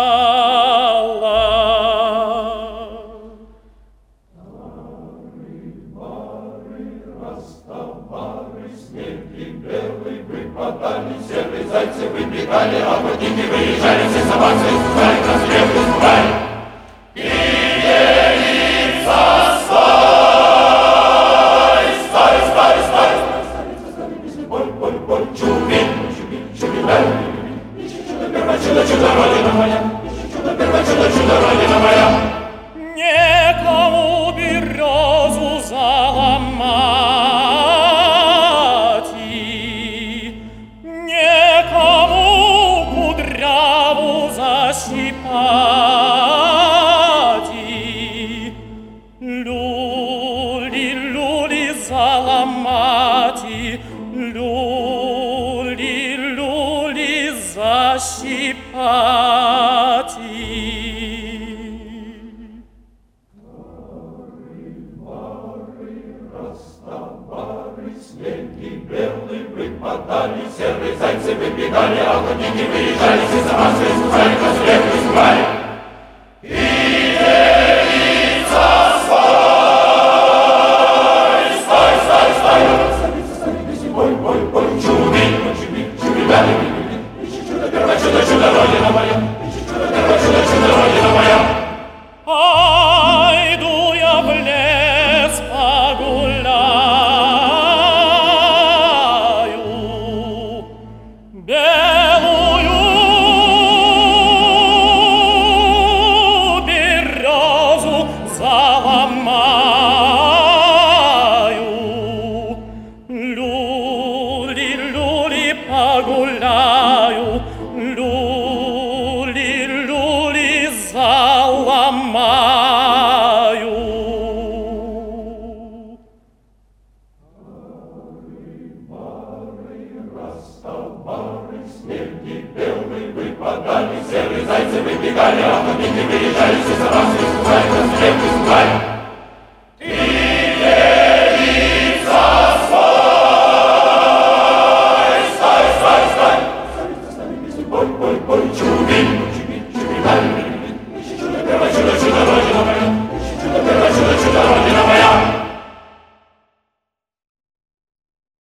Серые зайцы выбегали, охотники выезжали, все собаки искали, красивые искали. И яйца стали, боль, чуби, дай. Чудо, первое чудо, родина моя, чудо, первое чудо, родина моя. Некому березу заломать, некому кудряву защипать. Люли, люли заломать, люли, люли защипать. Снеги белые выпадали, серые зайцы выбегали, охотники выезжали, все собаки искали, красивые искали. И яйца стали, боль, чуби, дай. Чудо, первое чудо, родина моя, чудо, первое чудо, родина моя. Пойду я в лес погуляю, белую березу заломаю. Люли, люли погуляю, люли, люли заломаю. Снеги белые выпадали, серые зайцы выбегали, охотники выезжали, все собаки искали, красивые искали.